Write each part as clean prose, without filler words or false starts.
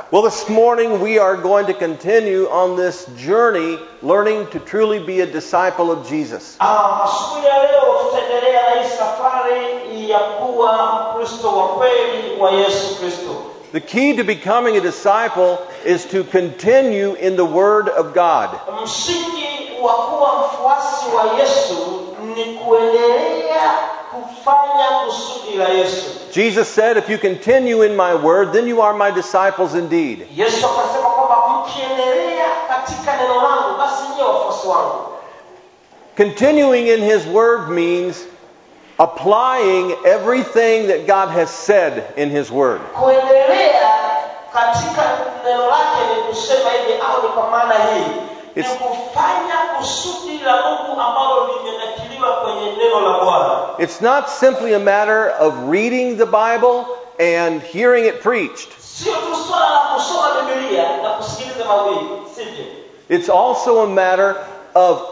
Well, this morning we are going to continue on this journey, learning to truly be a disciple of Jesus. Asubuhi ya leo tutaendelea na hii safari ya kuwa Mkristo wa kweli wa Yesu Kristo. The key to becoming a disciple is to continue in the Word of God. Msingi wa kuwa mfuasi wa Yesu ni kuendelea kufanya kusudi la Yesu. Jesus said, if you continue in my word, then you are my disciples indeed. Yesu akasema kwamba mkiendelea katika neno langu basi ni wafuasi wangu. Continuing in His word means applying everything that God has said in His word. Kuendelea katika neno lake ni kusema hivi au ni kwa maana hii. Ni kufanya kusudi la Mungu ambalo limenakiliwa kwenye neno la Bwana. It's not simply a matter of reading the Bible and hearing it preached. Sio tu swala la kusoma Biblia na kusikiliza mahubiri, sivyo? It's also a matter of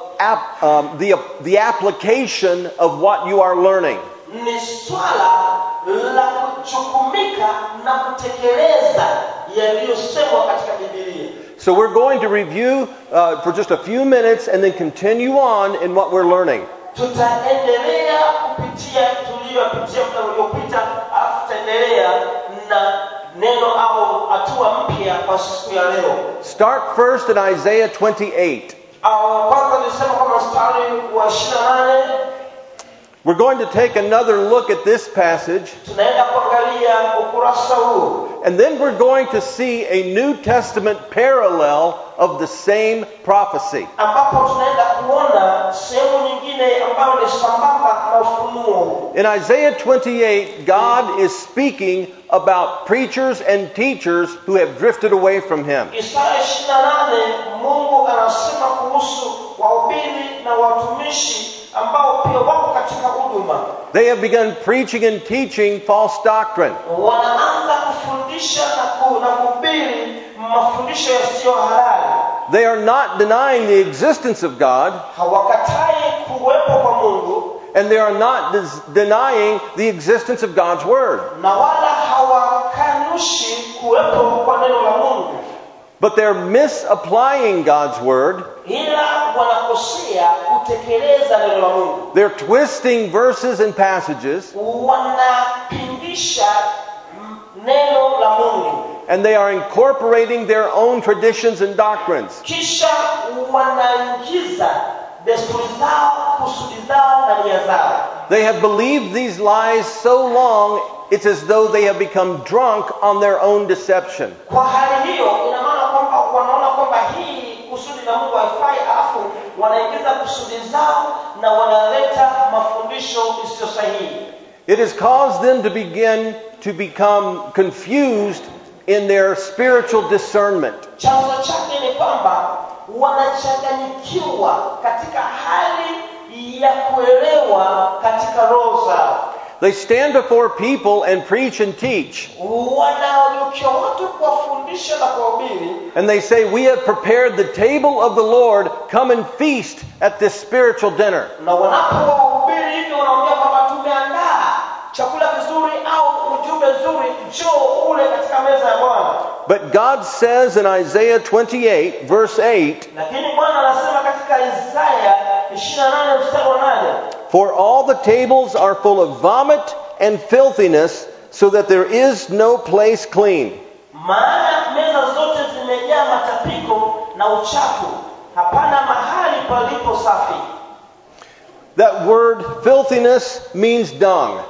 the application of what you are learning. Ni swala la kuchukumika na kutekeleza yaliyosemwa katika Biblia. So we're going to review for just a few minutes and then continue on in what we're learning. Tutaendelea kupitia tuliyopitia muda uliopita, alafu tutaendelea na neno au hatua mpya kwa siku ya leo. Start first in Isaiah 28. Kwanza nisema kwa mstari wa 28. We're going to take another look at this passage. Tunaenda kuangalia ukurasa huu. And then we're going to see a New Testament parallel of the same prophecy. Ambapo tunaenda kuona sehemu nyingine ambayo ni sambamba na ufunuo. In Isaiah 28, God is speaking about preachers and teachers who have drifted away from Him. Isaya 28 Mungu anasema kuhusu wahubiri na watumishi ambao pia wako katika huduma. They have begun preaching and teaching false doctrine. Wanaanza kufundisha na kuhubiri mafundisho yasiyo halali. They are not denying the existence of God. Hawakatai kuwepo kwa Mungu. And they are not denying the existence of God's Word. Na wala hawakanushi kuwepo kwa neno la Mungu. But they're misapplying God's Word. Ila wanakosea kutekeleza neno la Mungu. They're twisting verses and passages. Wanapindisha neno la Mungu. And they are incorporating their own traditions and doctrines. Kisha wanaingiza desturi zao, kusudi zao na nia zao. They have believed these lies so long, it's as though they have become drunk on their own deception. Kwa hali hiyo ina maana kwamba wanaona kwamba hii kusudi la Mungu haifai, alafu wanaingiza kusudi zao na wanaleta mafundisho isiyo sahihi. It has caused them to become confused in their spiritual discernment. Chanzo chake ni kwamba wanachanganyikiwa katika hali ya kuelewa katika roho zao. They stand before people and preach and teach. Wanaonukia watu kuwafundisha na kuhubiri. And they say, we have prepared the table of the Lord. Come and feast at this spiritual dinner. Na wanapohubiri hivi wanaongea kwamba tumeandaa chakula kizuri au ujumbe nzuri, njoo ule katika meza ya Bwana. But God says in Isaiah 28 verse 8, lakini Bwana anasema katika Isaya 28 mstari wa 8, for all the tables are full of vomit and filthiness, so that there is no place clean. Maana meza zote zimejaa matapiko na uchafu, hapana mahali palipo safi. That word filthiness means dung.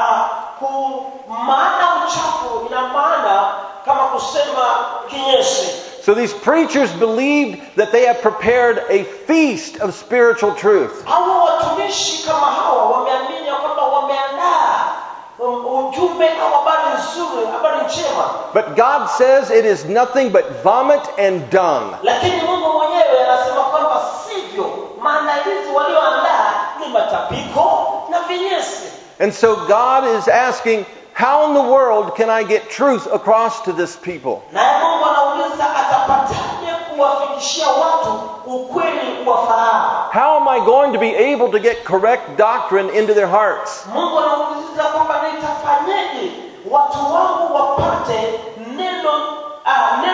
Maana uchafu ina maana kama kusema kinyesi. So these preachers believed that they have prepared a feast of spiritual truth. Hao watumishi kama hawa wameamini kwamba wameandaa ujumbe au habari nzuri, habari njema. But God says it is nothing but vomit and dung. Lakini Mungu mwenyewe anasema kwamba sivyo, maandalizi walioandaa ni matapiko na vinyesi. And so God is asking, how in the world can I get truth across to this people? Na Mungu anauliza atapataje kuwafikishia watu ukweli uwafahamu? How am I going to be able to get correct doctrine into their hearts? Mungu anauliza kwamba nitafanyaje watu wangu wapate neno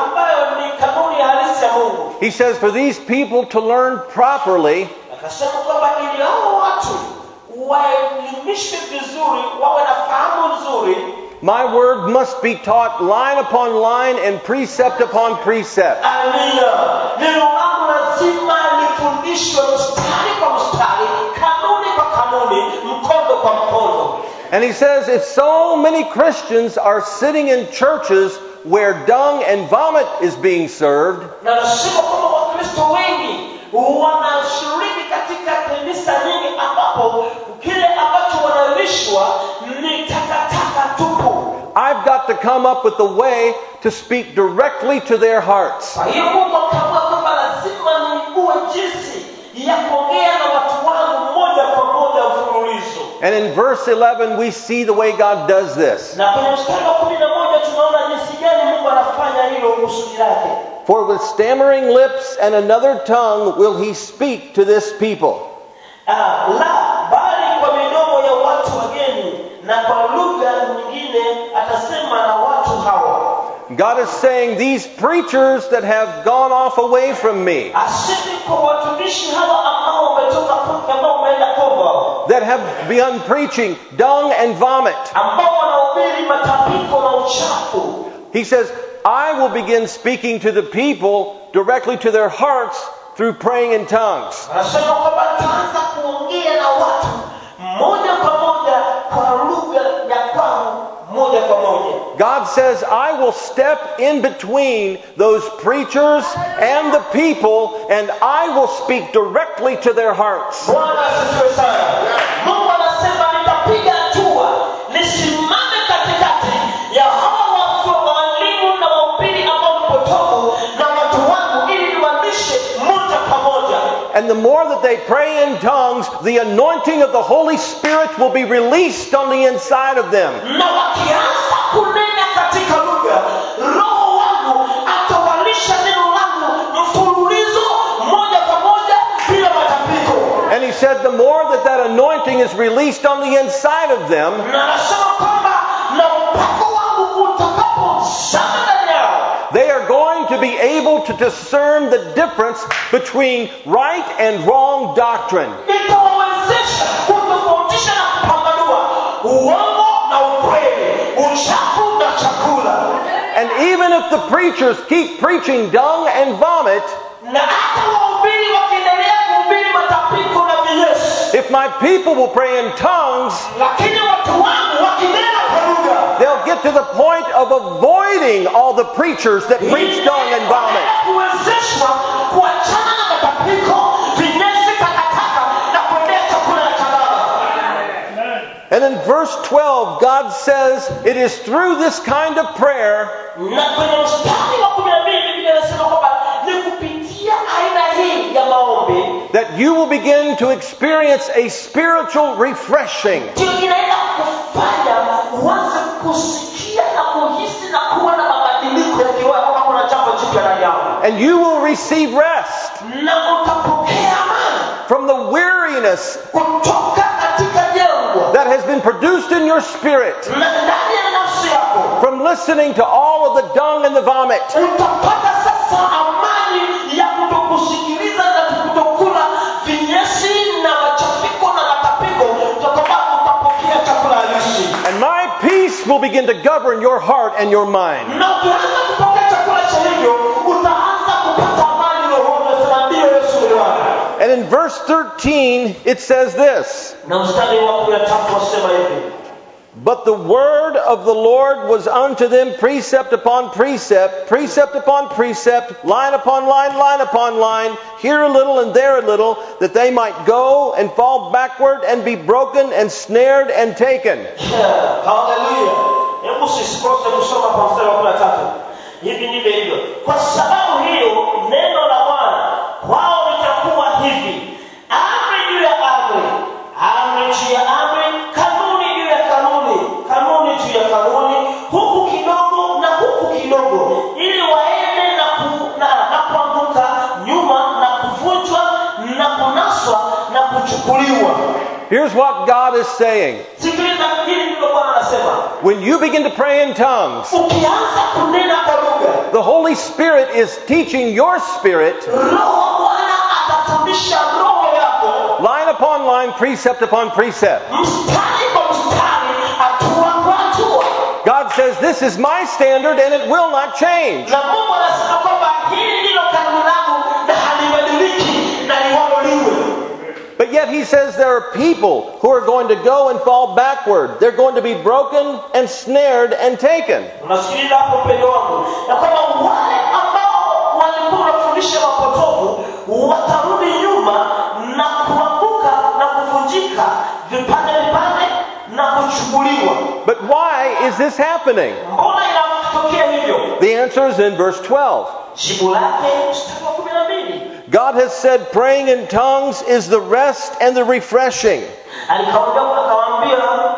ambayo ni kanuni halisi ya Mungu. He says, for these people to learn properly, Akasema kwamba ili hao watu waelimishwe vizuri, wawe na fahamu nzuri, my word must be taught line upon line and precept upon precept. amina, neno langu lazima lifundishwe mstari kwa mstari, kanuni kwa kanuni, mkondo kwa mkondo. And he says, if so many Christians are sitting in churches where dung and vomit is being served, Na nasema kwamba Wakristo wengi wanashiriki katika kanisa nyingi ambapo kile ambacho wanalishwa ni takataka tupu. I've got to come up with a way to speak directly to their hearts. Kwa hiyo Mungu akaamua kwamba lazima niue jinsi ya kuongea na watu wangu moja kwa moja mfululizo. And in verse 11 we see the way God does this. Na kwenye mstari wa 11 tunaona jinsi gani Mungu anafanya hilo kusudi lake. For with stammering lips and another tongue will he speak to this people. La, bali kwa midomo ya watu wageni na kwa lugha nyingine atasema na watu hawa. God is saying these preachers that have gone off away from me, Asemi kwa watumishi hawa ambao wametoka kwake, ambao wameenda kombo, that have begun preaching dung and vomit. ambao wanahubiri matapiko na uchafu. He says, I will begin speaking to the people directly to their hearts through praying in tongues. Anasema kwamba ataanza kuongea na watu moja kwa moja kwa lugha ya kwao moja kwa moja. God says, I will step in between those preachers and the people, and I will speak directly to their hearts. Bwana asifiwe sana. Mungu anasema nitapiga hatua, nisimame katikati ya hawa walimu na wahubiri ambao ni potofu na watu wangu, ili niwalishe moja kwa moja. And the more that they pray in tongues, the anointing of the Holy Spirit will be released on the inside of them. Na wakianza kunena katika lugha, Roho wangu atawalisha neno langu mfululizo moja kwa moja bila matapiko. And he said the more that anointing is released on the inside of them, Na anasema kwamba na upako wangu utakapozama ndani yao, they are going to be able to discern the difference between right and wrong doctrine. itawawezesha kutofautisha na kupambanua uongo na ukweli, uchafu na chakula. And even if the preachers keep preaching dung and vomit, Na hata wahubiri wakiendelea kuhubiri matapiko na vinyesi, if my people will pray in tongues, lakini watu wangu wakinena kwa lugha, they'll get to the point of avoiding all the preachers that preach dung and vomit. kuwezeshwa kuachana na matapiko, vinyesi, takataka na kuendea chakula cha Baba. And in verse 12, God says it is through this kind of prayer Na kwenye mstari wa 12 Biblia inasema kwamba ni kupitia aina hii ya maombi that you will begin to experience a spiritual refreshing. ndio inaenda kufanya uanze kusikia na kuhisi na kuwa na mabadiliko yakiwa kama kuna jambo jipya ndani yako, And you will receive rest na utapokea amani from the weariness kutoka katika jangwa that has been produced in your spirit na ndani ya nafsi yako. from listening to all of the dung and the vomit. Utapata sasa amani ya kutokusikiliza na kutokula vinyesi na machafiko na matapiko, kwa sababu utapokea chakula halisi. And my peace will begin to govern your heart and your mind. Na ukianza kupokea chakula cha hivyo, utaanza kupata amani rohoni. Nasema ndio, Yesu ni Bwana. And in verse 13, it says this, Na mstari wa 13 wasema hivi: But the word of the Lord was unto them precept upon precept, precept upon precept, line upon line, line upon line, here a little and there a little, that they might go and fall backward and be broken and snared and taken. Haleluya. Hebu usikose kusoma kwa mstari wa 13. Hivi ndivyo hivyo. Kwa sababu hiyo neno la Bwana kwao litakuwa hivi: amri juu ya amri, amri juu ya amri, kanuni juu ya kanuni, kanuni juu ya kanuni, huku kidogo na huku kidogo, ili waende na kuanguka nyuma na kuvunjwa na kunaswa na kuchukuliwa. Here's what God is saying. Sikiliza, hili ndilo Bwana anasema: When you begin to pray in tongues, ukianza kunena kwa lugha, The Holy Spirit is teaching your spirit, Roho wa Bwana atafundisha roho yako, line upon line, precept upon precept. mstari kwa mstari, hatua kwa hatua. God says, this is my standard and it will not change. Na Mungu anasema kwamba hili ndilo kanuni langu na halibadiliki na liwalo liwe. But yet he says there are people who are going to go and fall backward. They're going to be broken and snared and taken. Unasikiliza hapo mpendo wangu, na kwamba wale ambao walikuwa wanafundisha mapotofu watarudi nyuma na kuanguka na kuvunjika vipande vipande na kuchukuliwa. But why is this happening? Mbona inatokea hivyo? The answer is in verse 12. Jibu lake mstari wa 12. God has said praying in tongues is the rest and the refreshing. Akawaambia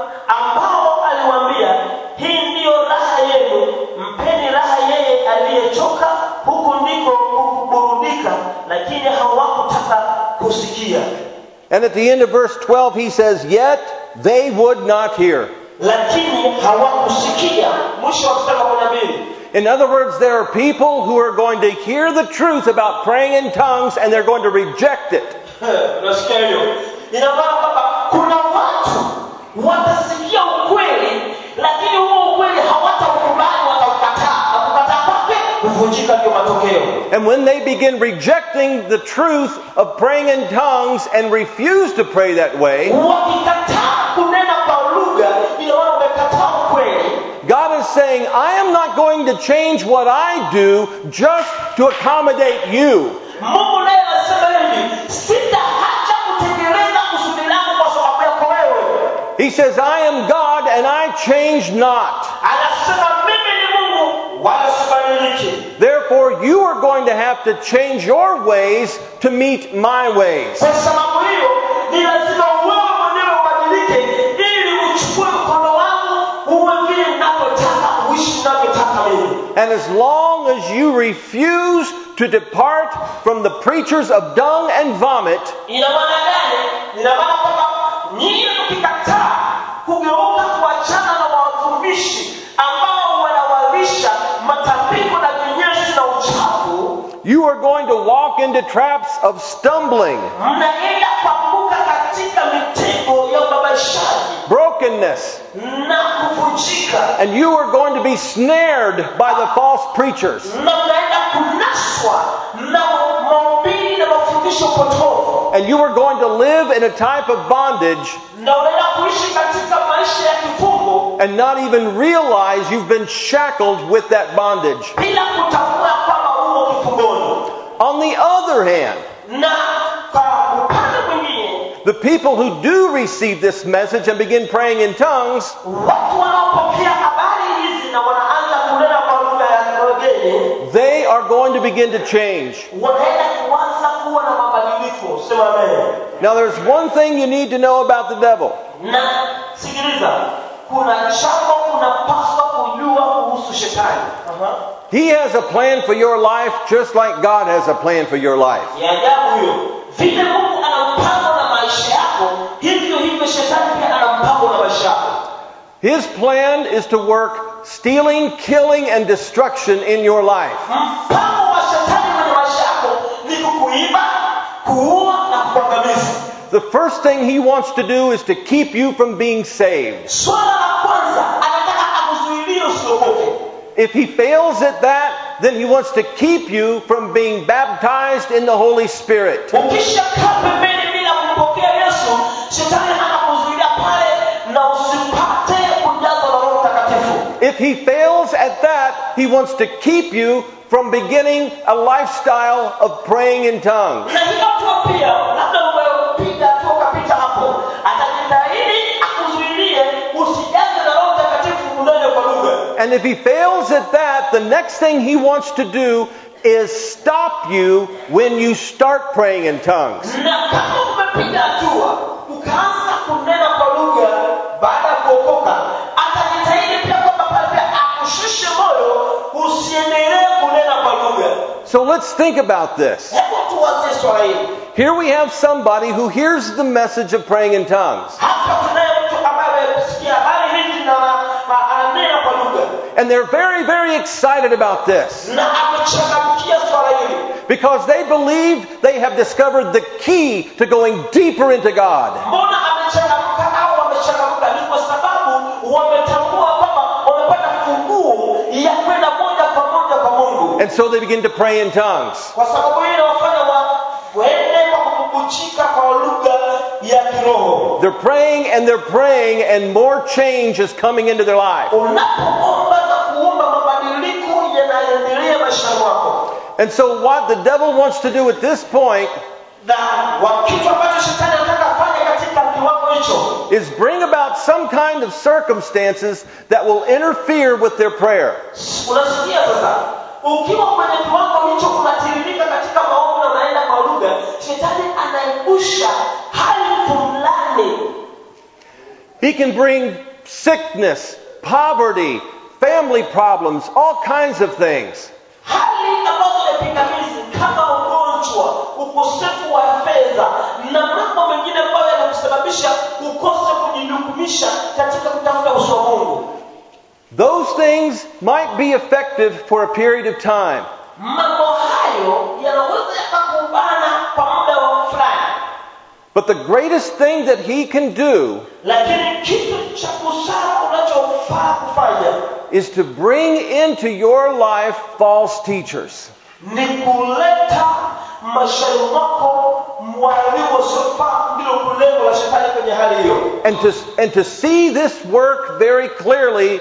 ambao aliwaambia, hii ndiyo raha yenu, mpeni raha yeye aliyechoka, huku ndiko kuburudika, lakini hawakutaka kusikia. And at the end of verse 12 he says, yet they would not hear. Lakini hawakusikia. Mwisho wa mstari wa 12. In other words, there are people who are going to hear the truth about praying in tongues and they're going to reject it. Unasikia hiyo? Ina maana kwamba kuna watu watasikia ukweli, lakini huo ukweli hawataukubali, wataukataa. Na kukataa kwake kuvunjika ndio matokeo. And when they begin rejecting the truth of praying in tongues and refuse to pray that way, Wakikataa kunena kwa lugha, ina maana wamekataa ukweli. God is saying, I am not going to change what I do just to accommodate you. Mungu naye anasema hivi, sitaacha kutekeleza kusudi langu kwa sababu yako wewe. He says, I am God and I change not. Anasema mimi ni Mungu wala sibadiliki. Therefore, you are going to have to change your ways to meet my ways. Kwa sababu hiyo, ni lazima wewe mwenyewe ubadilike ili uchukue mkono wangu uwe vile ninavyotaka, uishi ninavyotaka mimi. And as long as you refuse to depart from the preachers of dung and vomit, Ina maana gani? Ina maana kwamba nyinyi mkikataa kugeuka kuachana na watumishi ambao wanawalisha matapiko na vinyesi na uchafu, you are going to walk into traps of stumbling, mnaenda kuanguka katika mitego ya ubabaishaji brokenness, na kuvunjika, and you are going to be snared by the false preachers. na mnaenda kunaswa na mahubiri na mafundisho potofu, And you are going to live in a type of bondage na unaenda kuishi katika maisha ya kifungo and not even realize you've been shackled with that bondage. bila kutambua kwamba uko kifungoni. On the other hand, Na kwa upande mwingine, the people who do receive this message and begin praying in tongues, watu wanaopokea habari hizi na wanaanza kunena kwa lugha ya wageni, they are going to begin to change. wanaenda kuanza kuwa na mabadiliko. Sema amen. Now there's one thing you need to know about the devil. Na sikiliza, kuna jambo unapaswa kujua kuhusu shetani. He has a plan for your life just like God has a plan for your life. Ya ajabu hiyo. Vile Mungu ana mpango na maisha yako, hivyo hivyo shetani pia ana mpango na maisha yako. His plan is to work stealing, killing, and destruction in your life. Mpango wa shetani kwenye maisha yako ni kukuiba, kuua na kuangamiza. The first thing he wants to do is to keep you from being saved. Swala la kwanza, anataka akuzuilie usiokoke. If he fails at that, then he wants to keep you from being baptized in the Holy Spirit. Ukishakaa pembeni bila kumpokea Yesu, shetani anakuzuilia pale na usipate kujazwa na Roho Mtakatifu. If he fails at that, he wants to keep you from beginning a lifestyle of praying in tongues. Na hiyo tu pia, labda umepita tu ukapita hapo, atajitahidi akuzuilie usijazwe na Roho Mtakatifu unene kwa lugha. And if he fails at that, the next thing he wants to do is stop you when you start praying in tongues. Na kama umepita hatua ukaanza kunena kwa lugha baada ya kuokoka, atajitahidi pia kwamba pale pia akushushe moyo usiendelee kunena kwa lugha. So let's think about this. Hebu tuanze swala hili. Here we have somebody who hears the message of praying in tongues. Hapa tunaye mtu ambaye amesikia habari hizi na ananena kwa lugha. And they're very, very excited about this. na amechangamkia swala hili Because they believe they have discovered the key to going deeper into God. mbona amechangamka au wamechangamka ni kwa sababu wametambua kwamba wamepata funguo ya kwenda moja kwa moja kwa Mungu And so they begin to pray in tongues. kwa sababu hili wafanya waende kwa kububujika kwa lugha ya kiroho. They're praying and more change is coming into their life. Unapoomba na kuomba mabadiliko yanaendelea maishani mwako. And so what the devil wants to do at this point Na kitu ambacho shetani anataka afanye katika kiwango hicho is bring about some kind of circumstances that will interfere with their prayer. unasikia sasa ukiwa kwenye kiwango hicho unatiririka katika maombi na unaenda kwa lugha, shetani anaepusha hali fulani. He can bring sickness, poverty, family problems, all kinds of things. Hali ambazo ni pingamizi kama ugonjwa, ukosefu wa fedha na mambo mengine ambayo yanakusababisha ukose kujihukumisha katika kutafuta uso wa Mungu. Those things might be effective for a period of time. Mambo hayo yanaweza yakakubana kwa muda fulani. But the greatest thing that he can do Lakini kitu cha busara unachofaa kufanya is to bring into your life false teachers. ni kuleta maishani mwako mwalimu usiofaa, ndilo lengo la shetani kwenye hali hiyo. And to see this work very clearly,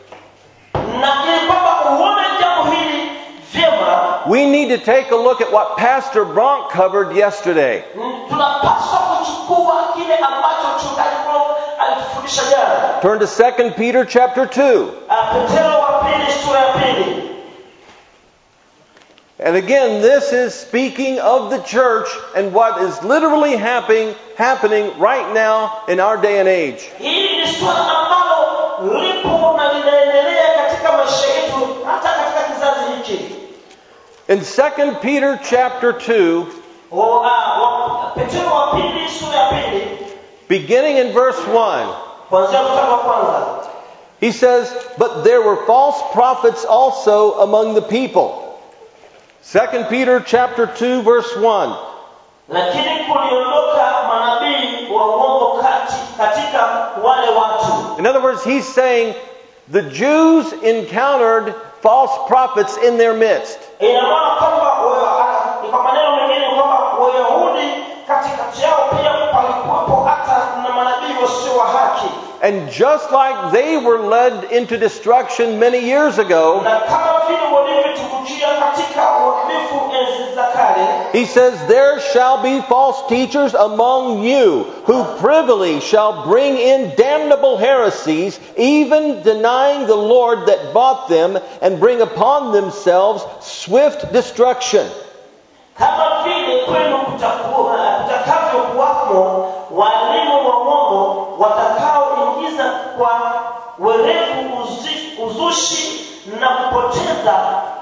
Na ili kwamba uone jambo hili vyema, we need to take a look at what Pastor Bronk covered yesterday. tunapaswa kuchukua kile ambacho mchungaji Bronk alitufundisha jana. Turn to 2 Peter chapter 2. Petro wa pili sura ya pili. And again, this is speaking of the church and what is literally happening right now in our day and age. Hili ni swala ambalo lipo na linaendelea katika maisha yetu hata katika kizazi hiki. In 2 Peter chapter 2, Petro wa pili sura ya pili beginning in verse 1, kuanzia mstari wa kwanza. he says, "But there were false prophets also among the people." 2 Peter chapter 2 verse 1. Lakini kuliondoka manabii wa uongo katika wale watu. In other words, he's saying the Jews encountered false prophets in their midst. Ina maana kwamba ni kwa maneno mengine kwamba Wayahudi katikati yao pia palikuwepo hata na manabii wasio wa haki. And just like they were led into destruction many years ago, Na kama vile walivyotukukia katika uharibifu enzi za kale, he says, "There shall be false teachers among you, who privily shall bring in damnable heresies, even denying the Lord that bought them, and bring upon themselves swift destruction." kama vile kwenu kutakavyokuwamo walimu wa uongo watakaoingiza kwa werevu uzushi na kupoteza,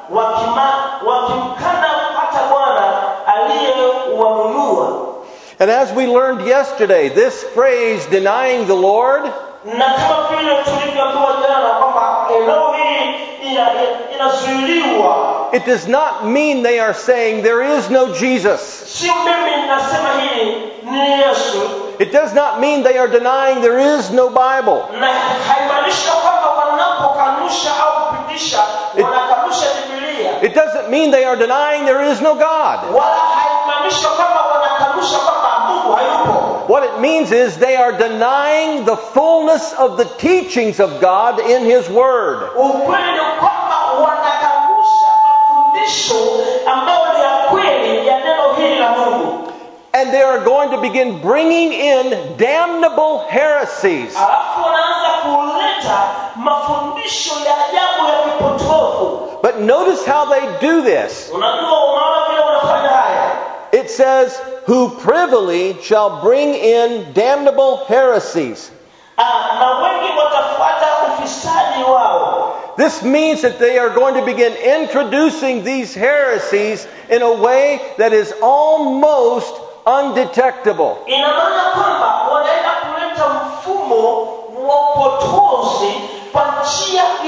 wakimkana hata Bwana aliyewanunua. And as we learned yesterday, this phrase, denying the Lord, Na kama vile tulivyoambiwa jana kwamba eneo hili inazuiliwa, it does not mean they are saying there is no Jesus. sio mimi nasema hili ni Yesu, It does not mean they are denying there is no Bible. na haimaanishi kwamba wanapokanusha au kupitisha wanakanusha Biblia, It doesn't mean they are denying there is no God. wala haimaanishi kwamba wanakanusha kwamba Mungu hayupo. What it means is they are denying the fullness of the teachings of God in His Word. Ukweli ni kwamba wanakanusha mafundisho ambayo ni ya kweli ya neno hili la Mungu. And they are going to begin bringing in damnable heresies. Alafu wanaanza kuleta mafundisho ya ajabu ya kipotofu. But notice how they do this. Unaona vile wanafanya haya. It says, "Who privily shall bring in damnable heresies." Na wengi watafuata ufisadi wao. This means that they are going to begin introducing these heresies in a way that is almost undetectable. Ina maana kwamba wanaenda kuleta mfumo wa upotozi kwa njia iliyofichika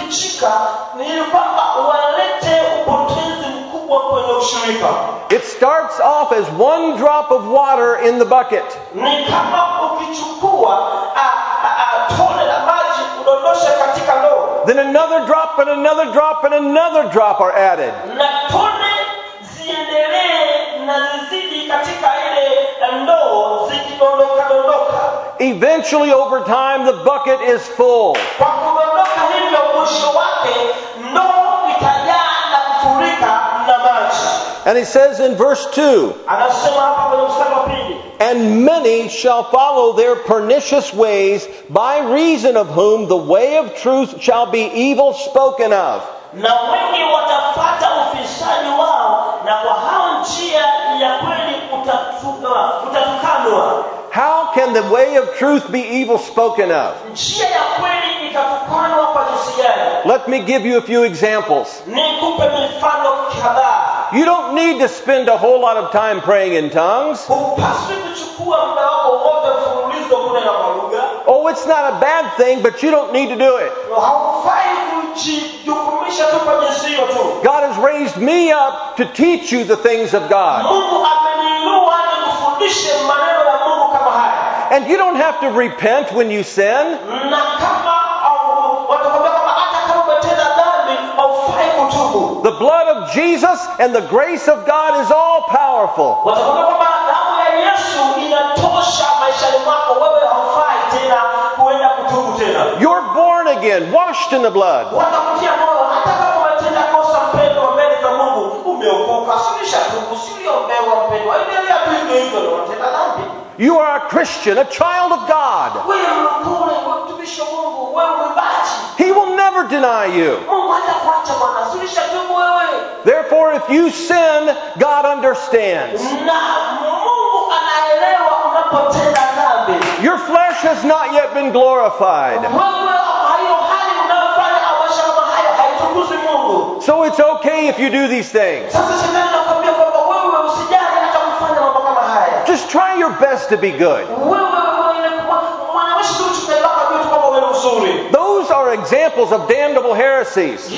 kinachofichika ni kwamba wanalete upotezi mkubwa kwenye ushirika. It starts off as one drop of water in the bucket. Ni kama ukichukua tone la maji udondoshe katika ndoo. Then another drop and another drop and another drop are added. Na tone ziendelee na zizidi katika ile ndoo zikidondoka. Eventually, over time, the bucket is full. Kwa kudondoka hivyo, mwisho wake ndoo itajaa na kufurika na maji. And he says in verse 2, Anasema hapa kwenye mstari wa pili, and many shall follow their pernicious ways, by reason of whom the way of truth shall be evil spoken of. na wengi watafuata ufisadi wao, na kwa hao njia ya kweli utatukanwa. How can the way of truth be evil spoken of? Njia ya kweli itatukanwa kwa jinsi gani? Let me give you a few examples. Nikupe mifano kadhaa. You don't need to spend a whole lot of time praying in tongues. Hupaswi kuchukua muda wako wote mfululizo kunena kwa lugha. Oh, it's not a bad thing, but you don't need to do it. Haufai kujijukumisha tu kwa jinsi hiyo tu. God has raised me up to teach you the things of God. Mungu ameniinua nikufundishe maneno ya Mungu kama haya. And you don't have to repent when you sin. Na kama watakwambia kama hata kama umetenda dhambi haufai kutubu. The blood of Jesus and the grace of God is all powerful. Watakwambia kwamba damu ya Yesu inatosha maishani mwako, wewe haufai tena kuenda kutubu tena. You're born again, washed in the blood. Watakutia moyo hata kama umetenda kosa mpendwa mbele za Mungu, umeokoka, sinisha tubu, usiombewa mpendwa. Endelea tu hivyo hivyo na unatenda dhambi. You are a Christian, a child of God. Wewe mlokole, wewe mtumishi wa Mungu, wewe mwimbaji. He will never deny you. Mungu hatakuacha bwana, sinisha tubu wewe. Therefore, if you sin, God understands. Na Mungu anaelewa unapotenda dhambi. Your flesh has not yet been glorified. So it's okay if you do these things. Just try your best to be good. Those are examples of damnable heresies.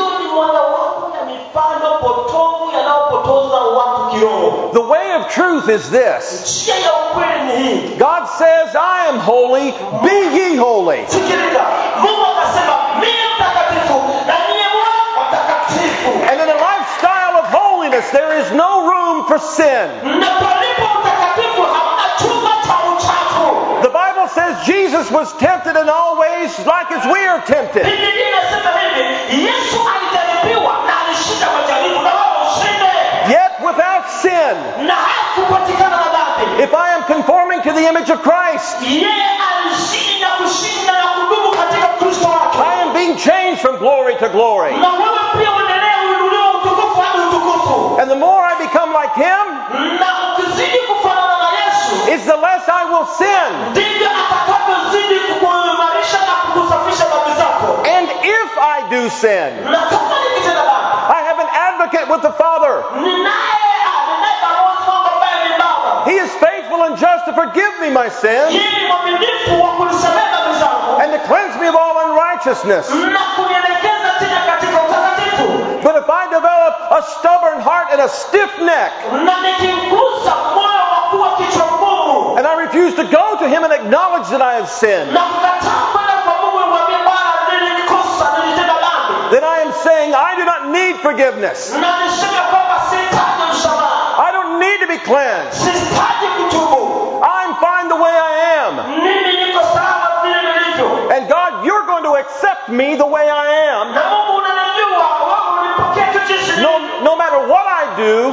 The way of truth is this. God says, I am holy, be ye holy. And in a lifestyle of holiness, there is no room for sin. The Bible says Jesus was tempted in all ways like as we are tempted. Yet without sin. If I am conforming to the image of Christ, I am being changed from glory to glory. And the more I become like Him, is the less I will sin. And if I do sin, I have an advocate with the Father. He is faithful and just to forgive me my sins and to cleanse me of all unrighteousness. But if I develop a stubborn heart and a stiff neck, and I refuse to go to Him and acknowledge that I have sinned, then I am saying I do not need forgiveness. I don't need to be cleansed. I'm fine the way I am. And God, you're going to accept me the way I am. No matter what I do,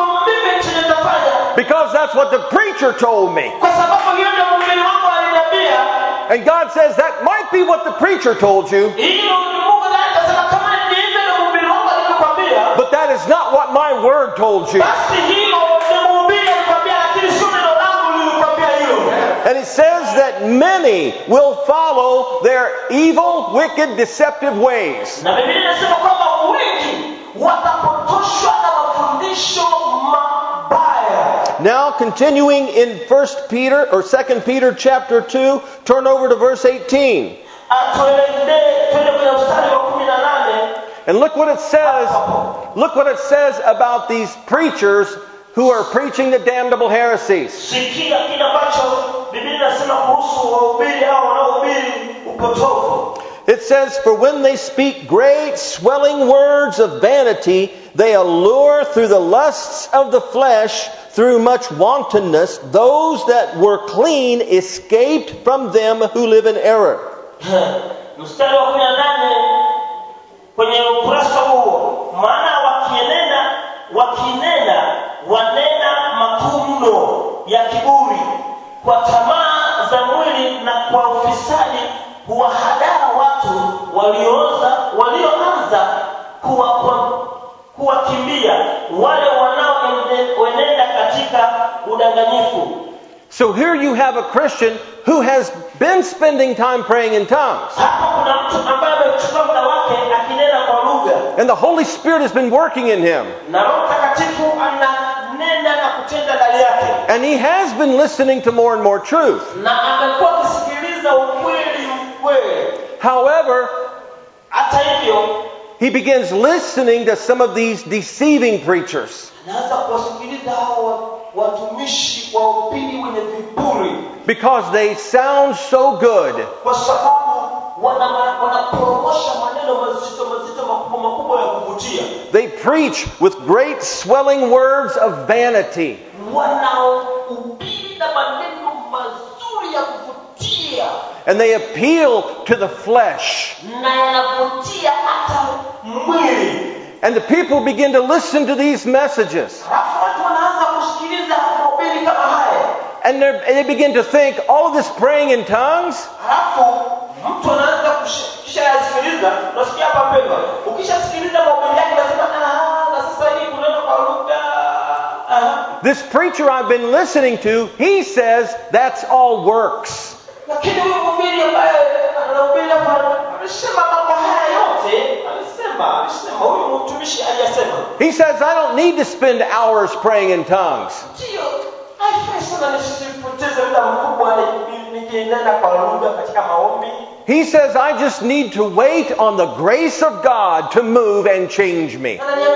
because that's what the preacher told me. And God says that might be what the preacher told you, but that is not what my word told you. And it says that many will follow their evil, wicked, deceptive ways. Now continuing in 1 Peter or 2 Peter chapter 2, turn over to verse 18. And look what it says. Look what it says about these preachers who are preaching the damnable heresies. Sikia kile ambacho Biblia inasema kuhusu wahubiri hao wanaohubiri upotofu. It says, for when they speak great swelling words of vanity, they allure through the lusts of the flesh, through much wantonness, those that were clean escaped from them who live in error. Mstari wa 18 kwenye ukurasa huo, maana wakinena wanena makuu mno ya kiburi kwa tamaa za mwili na kwa ufisadi huwahadaa watu walioanza kuwakimbia wale wanaoenenda katika udanganyifu. So here you have a Christian who has been spending time praying in tongues. And the Holy Spirit has been working in him. And he has been listening to more and more truth. However, he begins listening to some of these deceiving preachers. Because they sound so good. They preach with great swelling words of vanity. And they appeal to the flesh. And the people begin to listen to these messages. And they begin to think, all of this praying in tongues? This preacher I've been listening to, he says that's all works. He says, I don't need to spend hours praying in tongues. He says, I just need to wait on the grace of God to move and change me.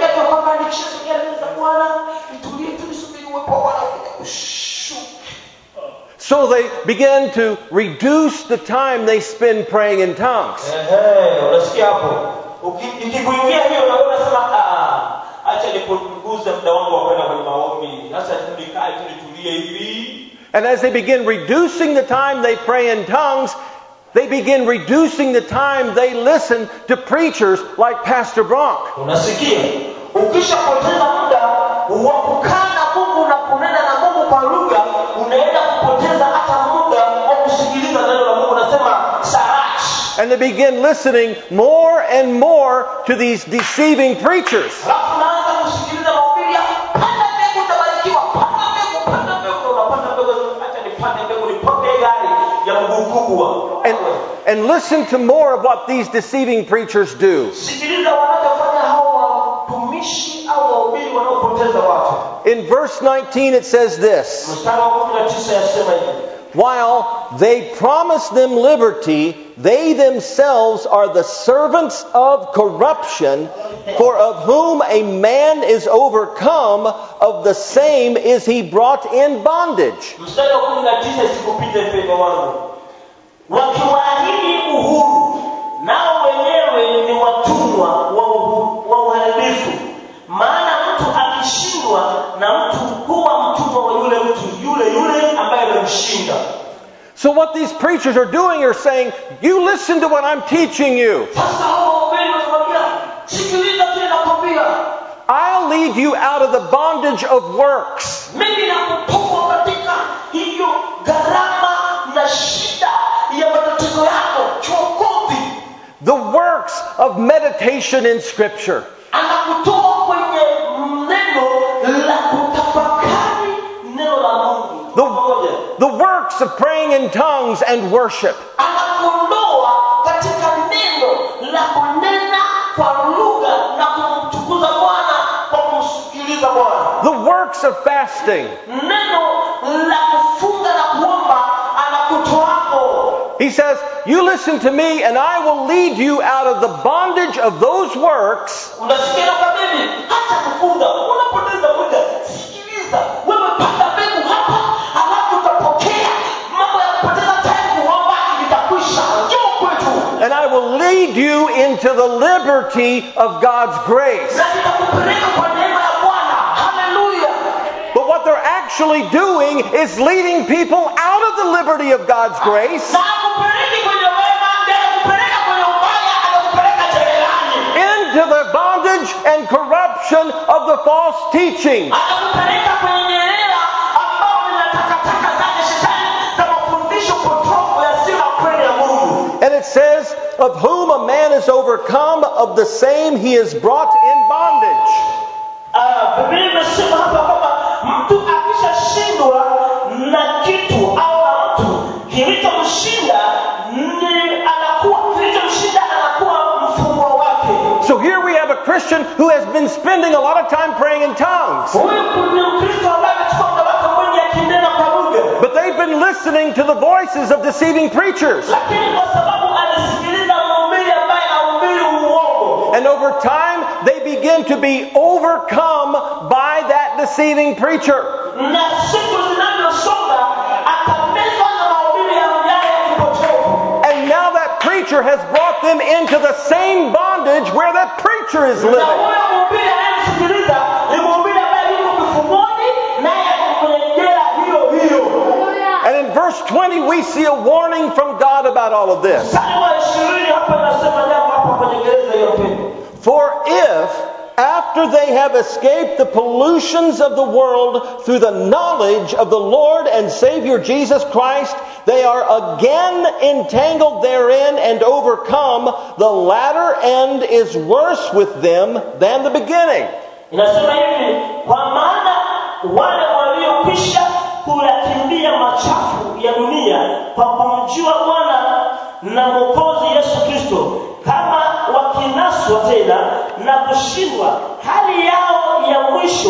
So they begin to reduce the time they spend praying in tongues. And as they begin reducing the time they pray in tongues, they begin reducing the time they listen to preachers like Pastor Bronk. And they begin listening more and more to these deceiving preachers. And listen to more of what these deceiving preachers do. In verse 19 it says this: while they promise them liberty, they themselves are the servants of corruption, for of whom a man is overcome, of the same is he brought in bondage. Wakiwaahidi uhuru, nao wenyewe ni watumwa wa uharibifu. Maana mtu akishindwa na mtu kuwa mtumwa wa yule mtu yule ambaye amemshinda. So what these preachers are doing are saying, you listen to what I'm teaching you. I'll lead you out of the bondage of works. The works of meditation in Scripture. The works of praying in tongues and worship. The works of fasting. He says, you listen to me and I will lead you out of the bondage bondage of those works, unasikia kwa bibi hata kufunga unapoteza muda. Sikiliza, wewe pata mbegu hapa alafu utapokea mambo ya kupoteza time kuomba itakwisha. Njoo kwetu. and I will lead you into the liberty of God's grace. Na nitakupeleka kwa neema ya Bwana. Hallelujah. But what they're actually doing is leading people out of the liberty of God's grace Na kupeleka kwenye wema, ndio kupeleka kwenye ubaya, anakupeleka jehanamu. into the bondage and corruption of the false teaching. Anakupeleka kwenye nyerera ambao ni takataka zake shetani za mafundisho potofu yasiyo na kweli ya Mungu. And it says, of whom a man is overcome, of the same he is brought in bondage. Biblia imesema hapa kwamba mtu akishashindwa na kitu au na mtu kilichomshinda anakuwa mfungwa wake. So here we have a Christian who has been spending a lot of time praying in tongues. Huyu ni Mkristo ambaye amechukua muda wake mwingi akinena kwa lugha. But they've been listening to the voices of deceiving preachers. Lakini kwa sababu alisikiliza mhubiri ambaye anahubiri uongo. And over time, they begin to be overcome by that deceiving preacher. Na siku zinavyosonga atamezwa na mahubiri ya kipotofu. And now that preacher has brought them into the same bondage where that preacher is Na living. huyo mhubiri anayesikiliza ni mhubiri ambaye yuko kifungoni naye ako kwenye jela hiyo hiyo. And in verse 20, we see a warning from God about all of this. Mstari wa 20 hapa nasema jambo hapa kwenye gereza hiyo pendo. For if, after they have escaped the pollutions of the world through the knowledge of the Lord and Savior Jesus Christ, they are again entangled therein and overcome, the latter end is worse with them than the beginning. Inasema hivi, kwa maana wale waliokwisha kuyakimbia machafu ya dunia kwa kumjua Bwana na Mwokozi Yesu Kristo, kama wakinaswa tena na kushindwa, hali yao ya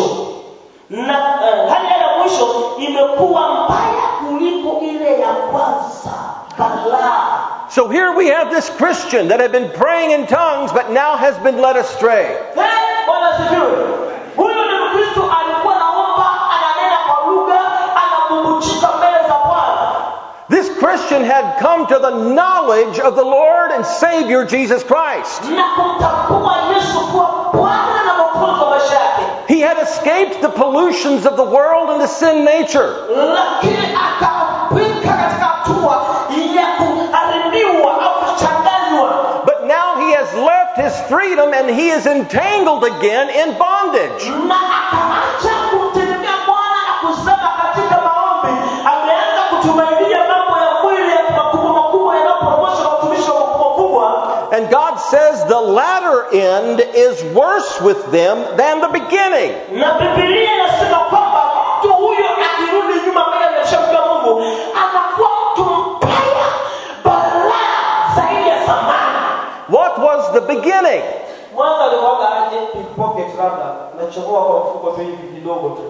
mwisho imekuwa mbaya kuliko ile ya kwanza. Balaa. So here we have this Christian that had been praying in tongues but now has been led astray. Bwana asifiwe. Huyu ni Mkristo alikuwa anaomba, ananena kwa lugha, anabubujika mbele za Bwana. This Christian had come to the knowledge of the Lord and Savior Jesus Christ. Na kumtambua Yesu kuwa Bwana na Mwokozi wa maisha yake. He had escaped the pollutions of the world and the sin nature. Lakini akapita katika hatua ya kuharibiwa au kuchanganywa. But now he has left his freedom and he is entangled again in bondage. Na akaacha kumtegemea Bwana na kuzama katika maombi. Ameanza kutumainia mambo ya mwili ya makubwa yanayopromosha na utumishi wa makubwa. And God says the latter end is worse with them than the beginning. Na Biblia inasema kwamba mtu huyo akirudi nyuma mbele ya sheria ya Mungu anakuwa mtu mbaya, balaa zaidi ya zamani. What was the beginning? Mwanzo aliwaga aje pickpocket labda anachomoa kwa mfuko tu hivi kidogo tu.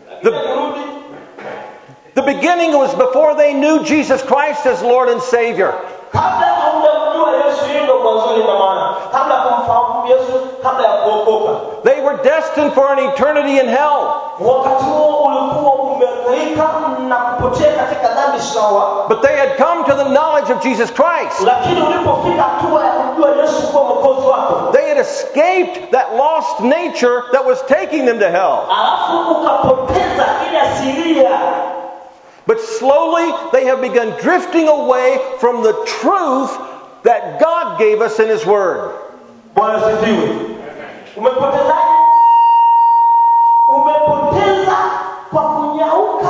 The beginning was before they knew Jesus Christ as Lord and Savior. Kabla hawajamjua Yesu, hiyo ndio mwanzoni na maana. Kabla kumfahamu Yesu, kabla ya kuokoka. They were destined for an eternity in hell. Wakati huo ulikuwa umehangaika na kupotea katika dhambi sawa. But they had come to the knowledge of Jesus Christ. Lakini ulipofika hatua ya kumjua Yesu kuwa mwokozi wako, They had escaped that lost nature that was taking them to hell. alafu ukapoteza ile asilia. But slowly they have begun drifting away from the truth that God gave us in His Word. Bwana sifiwe. Umepotezaje? Umepoteza kwa kunyauka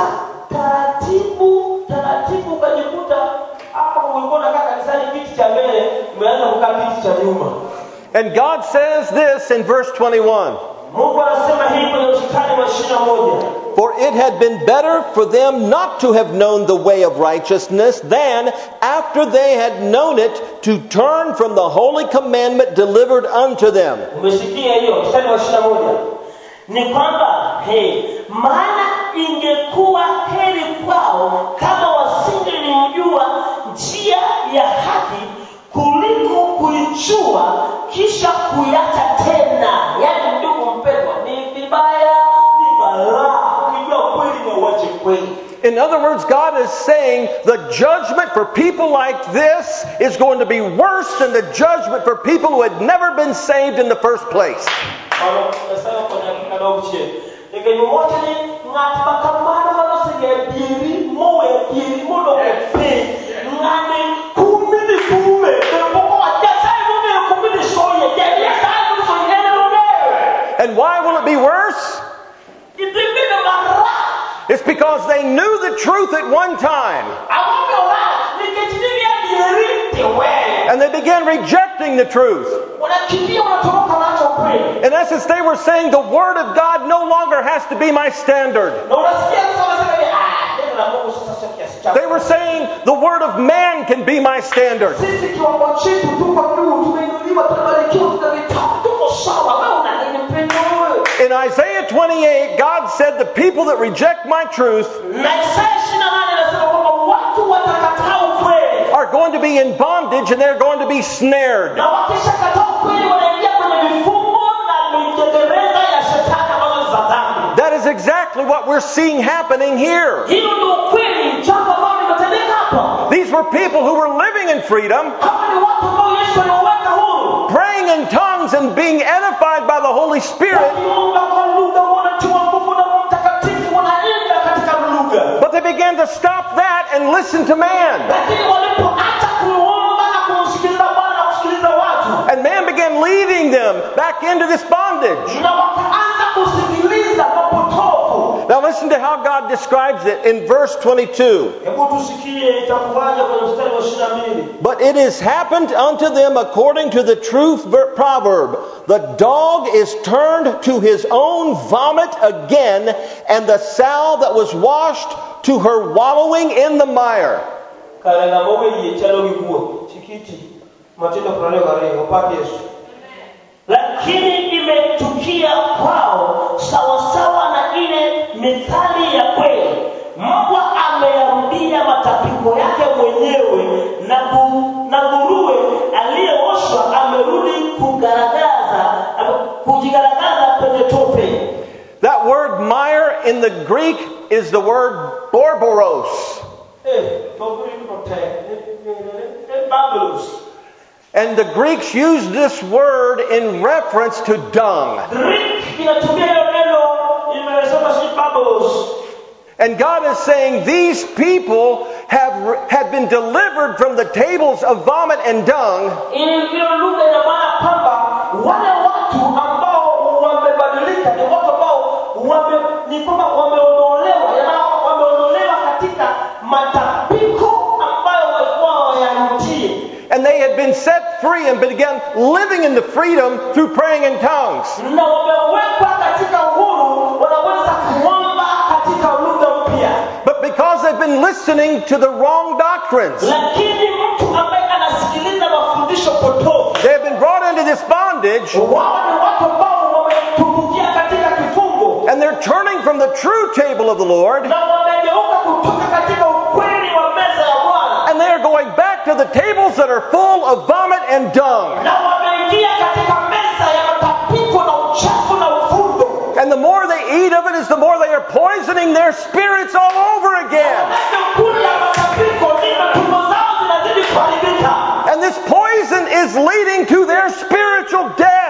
taratibu ukajikuta hapa ulikuwa unakaa kanisani kiti cha mbele, umeanza kukaa kiti cha nyuma. And God says this in verse 21. Mungu anasema hii kwenye mstari wa 21. For it had been better for them not to have known the way of righteousness than, after they had known it, to turn from the holy commandment delivered unto them. Umesikia hiyo mstari wa 21? Ni kwamba maana ingekuwa heri kwao kama wasingelijua njia ya haki kuliko kuijua kisha kuiacha tena. Yaani ndugu mpendwa, ni vibaya, ni balaa ukijua kweli na uache kweli. In other words, God is saying the judgment for people like this is going to be worse than the judgment for people who had never been saved in the first place. And why will it be worse? It's because they knew the truth at one time. And they began rejecting the truth. In essence, they were saying the Word of God no longer has to be my standard. They were saying the Word of man can be my standard. In Isaiah 28, God said the people that reject my truth are going to be in bondage and they're going to be snared. That is exactly what we're seeing happening here. These were people who were living in freedom, praying in tongues and being edified by the Holy Spirit. But they began to stop that and listen to man. And man began leading them back into this bondage. Now listen to how God describes it in verse 22. But it has happened unto them according to the true proverb. The dog is turned to his own vomit again, and the sow that was washed to her wallowing in the mire. Lakini imetukia kwao sawasawa na ile mithali ya kweli. Mbwa ameyarudia matapiko yake mwenyewe, na nguruwe aliyeoshwa amerudi kujigaragaza kwenye tope. That word mire in the Greek is the word borboros. And the Greeks used this word in reference to dung. And God is saying these people have been delivered from the tables of vomit and dung. And they had been set free and began living in the freedom through praying in tongues. But because they've been listening to the wrong doctrines, they have been brought into this bondage, and they're turning from the true table of the Lord, and they are going back to the tables that are full of vomit and dung. And the more they eat of it is the more they are poisoning their spirits all over again. And this poison is leading to their spiritual death.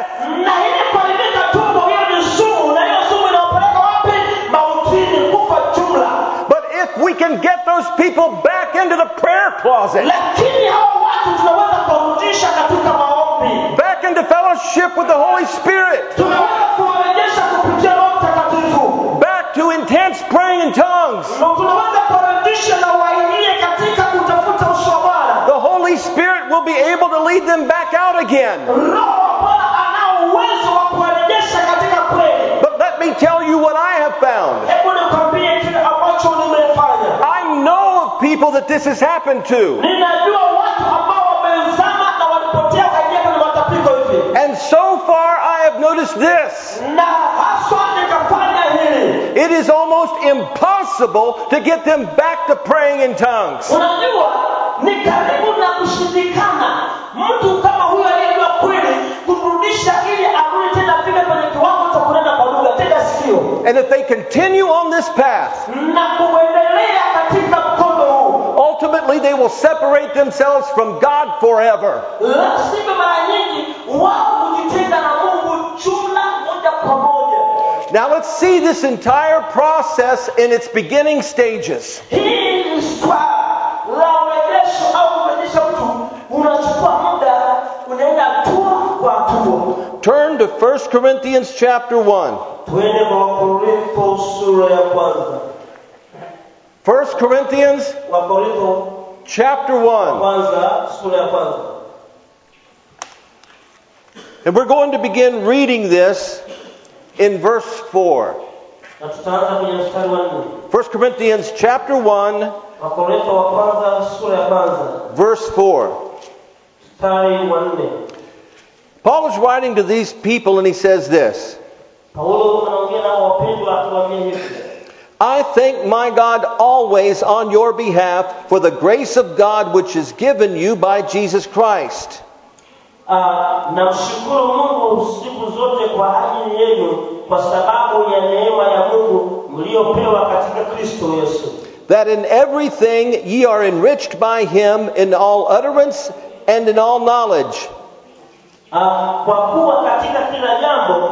But if we can get those people back into the prayer closet, back into fellowship with the Holy Spirit, back to intense praying in tongues, the Holy Spirit will be able to lead them back out again. But let me tell you what I have found. I know of people that this has happened to. And so far I have noticed this. It is almost impossible to get them back to praying in tongues. kumrudisha ili arudi tena afike kwenye kiwango cha kunena kwa lugha. Tega sikio. And if they continue on this path, Na kuendelea katika mkondo huu, ultimately they will separate themselves from God forever. lazima mara nyingi wao kujitenga na Mungu jumla moja kwa moja. Now let's see this entire process in its beginning stages. Hii ni swala la urejesho au kurejesha mtu unachukua muda, unaenda hatua kwa hatua. Turn to 1 Corinthians chapter 1. Twende kwa Wakorintho sura ya kwanza. 1 Corinthians Wakorintho chapter 1. kwanza sura ya kwanza. And we're going to begin reading this in verse 4. Na tutaanza kwenye mstari wa 4. 1 Corinthians chapter 1, Wakorintho wa kwanza sura ya kwanza verse 4. mstari wa 4. Paul is writing to these people and he says this: Paulo anaongea nao wapendwa akiwaambia hivi. I thank my God always on your behalf for the grace of God which is given you by Jesus Christ. Namshukuru Mungu siku zote kwa ajili yenu kwa sababu ya neema ya Mungu mliopewa katika Kristo Yesu. That in everything ye are enriched by him in all utterance and in all knowledge. Kwa kuwa katika kila jambo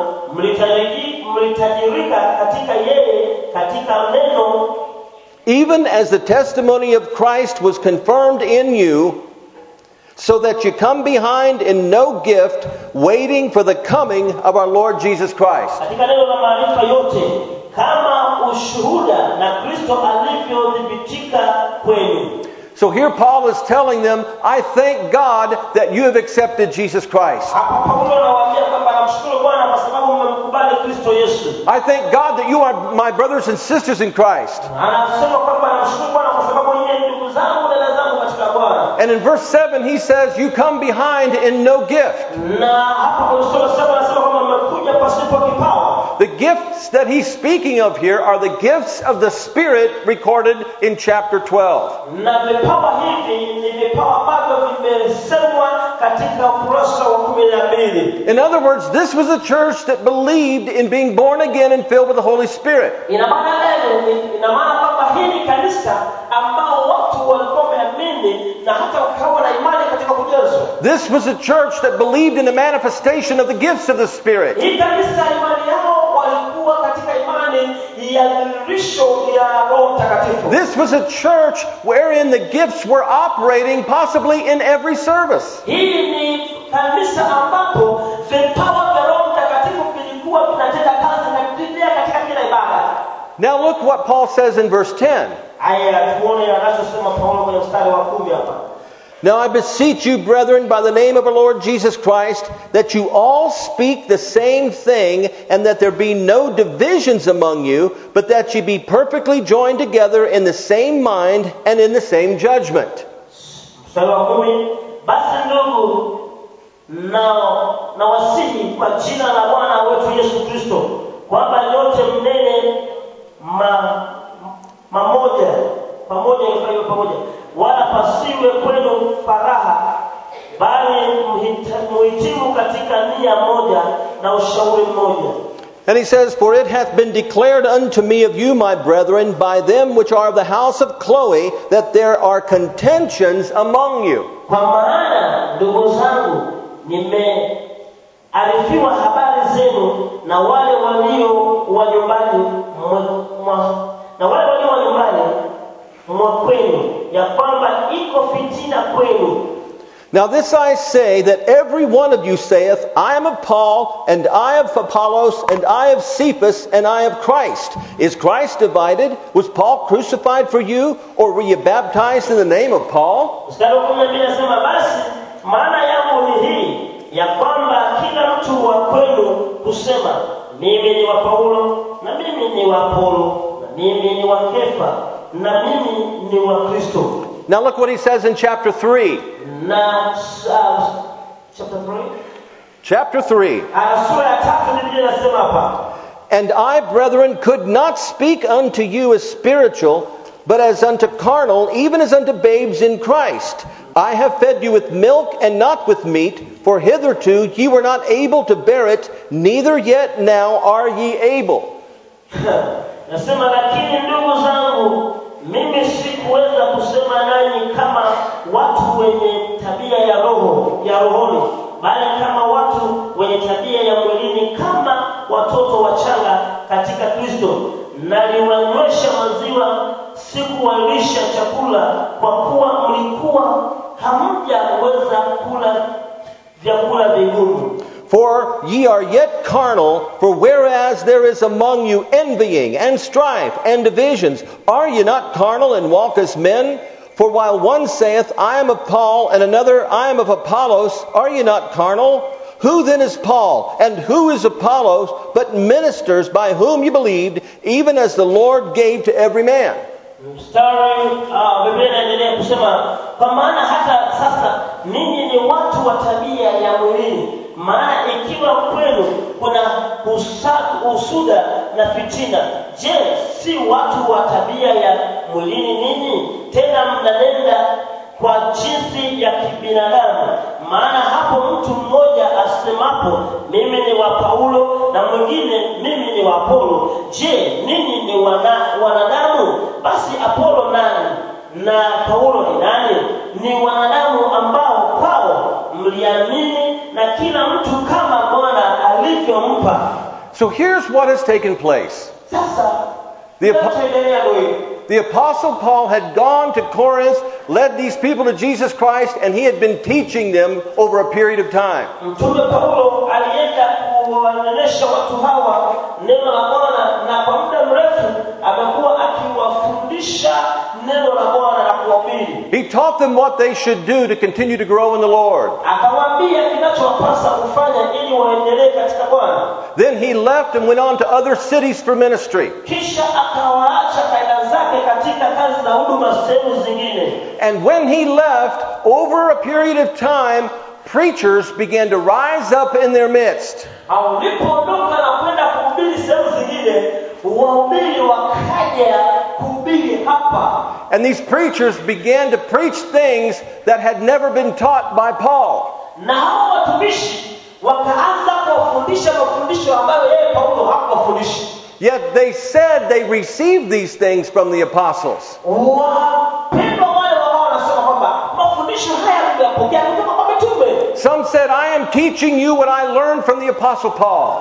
mlitajirika katika yeye katika neno, Even as the testimony of Christ was confirmed in you, so that you come behind in no gift, waiting for the coming of our Lord Jesus Christ. katika neno la maarifa yote kama ushuhuda na Kristo alivyothibitika kwenu. So here Paul is telling them, I thank God that you have accepted Jesus Christ. Hapa Paulo anawaambia kwamba namshukuru Bwana kwa sababu mmemkubali Kristo Yesu. I thank God that you are my brothers and sisters in Christ. Anasema kwamba namshukuru Bwana kwa sababu nyinyi ni ndugu zangu, dada zangu katika Bwana. And in verse 7 he says, you come behind in no gift. Na hapa kwa mstari wa 7 anasema kwamba mmekuja pasipo kipawa. The gifts that he's speaking of here are the gifts of the Spirit recorded in chapter 12. Na vipawa hivi ni vipawa ambavyo vimesemwa katika ukurasa wa 12. In other words, this was a church that believed in being born again and filled with the Holy Spirit. Ina maana gani? Ina maana kwamba hii ni kanisa ambao watu walikuwa wameamini na hata wakawa na imani katika kujazwa. This was a church that believed in the manifestation of the gifts of the Spirit. Hii kanisa imani yao walikuwa katika imani ya dhihirisho ya Roho Mtakatifu. This was a church wherein the gifts were operating possibly in every service. Hii ni kanisa ambapo vipawa vya Roho Mtakatifu vilikuwa vinatenda kazi na kutimia katika kila ibada. Now look what Paul says in verse 10. Aya tuone anachosema Paulo kwenye mstari wa 10 hapa. Now I beseech you, brethren, by the name of our Lord Jesus Christ, that you all speak the same thing, and that there be no divisions among you, but that ye be perfectly joined together in the same mind and in the same judgment. Mstari wa 10, basi ndugu na wasihi kwa jina la Bwana wetu Yesu Kristo kwamba nyote mnene pamoja wala pasiwe kwenu faraha, bali muhitimu katika nia moja na ushauri mmoja. And he says, for it hath been declared unto me of you, my brethren, by them which are of the house of Chloe, that there are contentions among you. Kwa maana ndugu zangu, nimearifiwa habari zenu na wale walio wa nyumbani mwa kwenu, ya kwamba iko fitina kwenu. Now this I say, that every one of you saith, I am of Paul, and I of Apollos, and I of Cephas, and I of Christ. Is Christ divided? Was Paul crucified for you? Or were you baptized in the name of Paul? Mstari wa 12 nasema, basi maana yangu ni hii, ya kwamba kila mtu wa kwenu kusema, mimi ni wa Paulo, na mimi ni wa Apolo, na mimi ni wa Kefa, na mimi ni wa Kristo. Now look what he says in chapter 3. Chapter 3? Chapter 3. Sura ya 3 Biblia inasema hapa. And I, brethren, could not speak unto you as spiritual, but as unto carnal, even as unto babes in Christ. I have fed you with milk and not with meat, for hitherto ye were not able to bear it, neither yet now are ye able. Nasema, lakini ndugu zangu, mimi sikuweza kusema nanyi kama watu wenye tabia ya rohoni, bali kama watu wenye tabia ya mwilini, kama watoto wachanga katika Kristo. Naliwanywesha maziwa, sikuwalisha chakula, kwa kuwa mlikuwa hamjaweza kula vyakula vigumu. For ye are yet carnal, for whereas there is among you envying and strife and divisions, are ye not carnal and walk as men? For while one saith, I am of Paul, and another, I am of Apollos, are ye not carnal? Who then is Paul, and who is Apollos, but ministers by whom ye believed, even as the Lord gave to every man? Biblia inaendelea kusema, kwa maana hata sasa ninyi ni watu wa tabia ya mwilini. Maana ikiwa kwenu kuna usuda na fitina, je, si watu wa tabia ya mwilini ninyi? Tena mnanenda kwa jinsi ya kibinadamu. Maana hapo mtu mmoja asemapo, mimi ni wa Paulo, na mwingine, mimi ni wa Apolo. Je, ninyi ni wanadamu? Basi Apolo nani na Paulo ni nani? Ni wanadamu ambao kwao mliamini, na kila mtu kama Bwana alivyompa. So here's what has taken place. Sasa the Apostle Paul had gone to Corinth, led these people to Jesus Christ, and he had been teaching them over a period of time. Mtume Paulo alienda kuwaelewesha watu hawa neno la Bwana, na kwa muda mrefu amekuwa akiwafundisha neno la Bwana na kuwahubiri. He taught them what they should do to continue to grow in the Lord. Akawaambia kinachowapasa kufanya ili waendelee katika Bwana. Then he left and went on to other cities for ministry. Kisha akawaacha kaenda zake katika kazi za huduma sehemu zingine. And when he left, over a period of time, preachers began to rise up in their midst. Alipoondoka na kwenda kuhubiri sehemu zingine, wahubiri wakaja kuhubiri hapa. And these preachers began to preach things that had never been taught by Paul. Na hao watumishi wakaanza kufundisha mafundisho ambayo yeye Paulo hakufundisha. Yet they said they received these things from the apostles. Some said, I am teaching you what I learned from the Apostle Paul.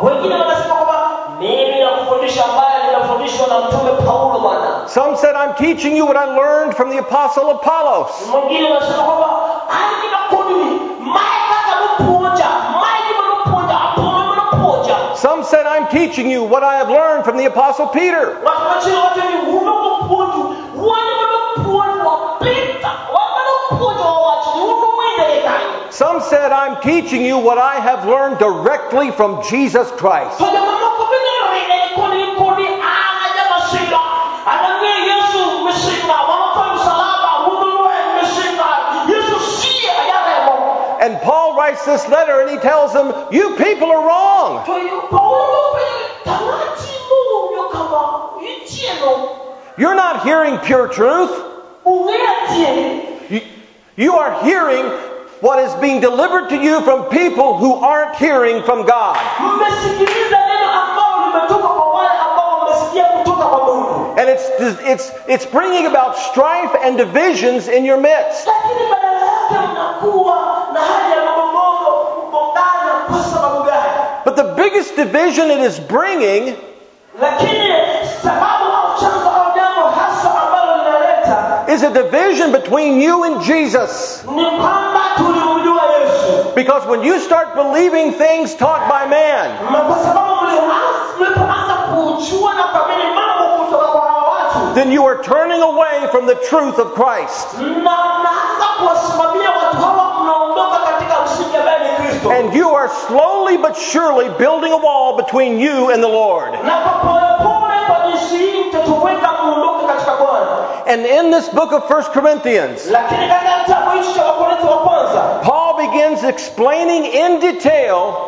Some said, I'm teaching you what I learned from the Apostle Apollos. Some said, I'm teaching you what I have learned from the Apostle Peter. Some said, I'm teaching you what I have learned directly from Jesus Christ. And Paul writes this letter and he tells them, you people are wrong. You're not hearing pure truth. You are hearing what is being delivered to you from people who aren't hearing from God. And it's bringing about strife and divisions in your midst. But the biggest division it is bringing is a division between you and Jesus. Because when you start believing things taught by man, then you are turning away from the truth of Christ. And you are slowly but surely building a wall between you and the Lord. And in this book of 1 Corinthians, Paul begins explaining in detail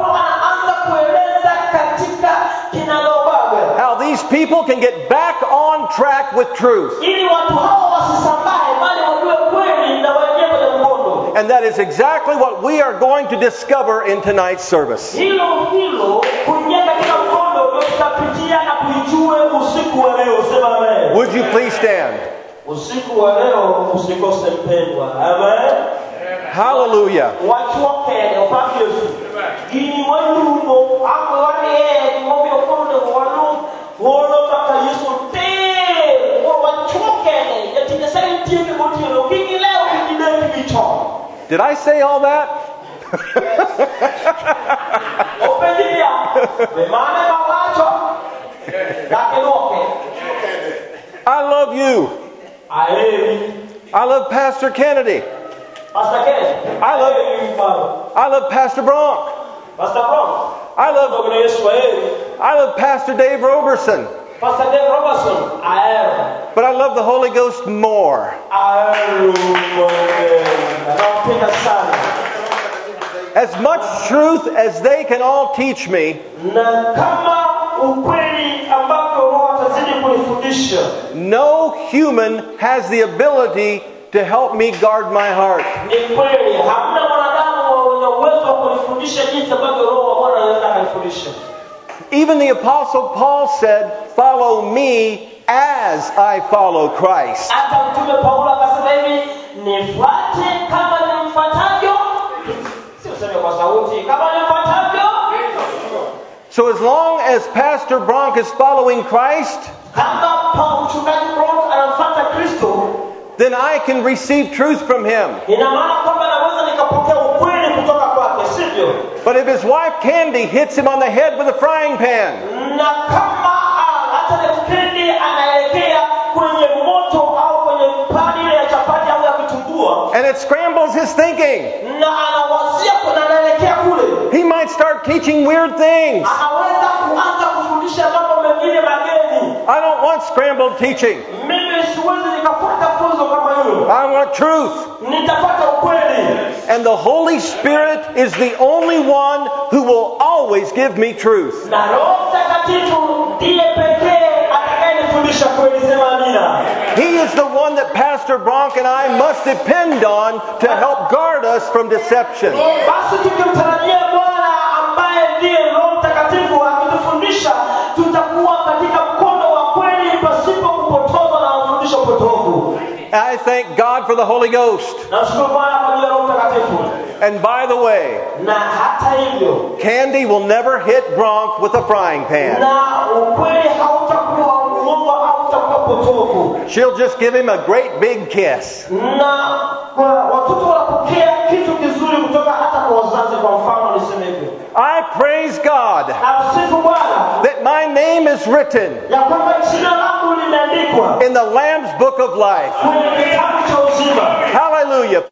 how these people can get back on on track with truth. ili watu hao wasisambae bali wajue kweli na waingie kwenye mkondo. And that is exactly what we are going to discover in tonight's service. Hilo kuingia katika mkondo ndio tutapitia na kuijue usiku wa leo. Sema amen. Would you please stand? Usiku wa leo usikose mpendwa. Amen. Hallelujah. Wachoke opafio. Gini wanuno akware ngobe okondo wanu wono paka Yesu te wachoke yatinga senti ke motio kingi leo kingi kibicho. Did I say all that? Opendia. Memane bawacho. Dakeloke. I love you. I love Pastor Kennedy. Pastor Kennedy. I love Pastor Bronk. Pastor Bronk. I love Pastor Dave Roberson. Pastor Dave Roberson. But I love the Holy Ghost more. As much truth as they can all teach me, no human has the ability to help me guard my heart. Even the Apostle Paul said, "Follow me as I follow Christ." So as long as Pastor Bronk is following Christ, then I can receive truth from him. But if his wife Candy hits him on the head with a frying pan, and it scrambles his thinking, he might start teaching weird things. I don't want scrambled teaching. I want truth. And the Holy Spirit is the only one who will always give me truth. He is the one that Pastor Bronk and I must depend on to help guard us from deception. I thank God for the Holy Ghost. And by the way, Candy will never hit Bronk with a frying pan. She'll just give him a great big kiss. I praise God that my name is written in the Lamb's Book of Life. Hallelujah.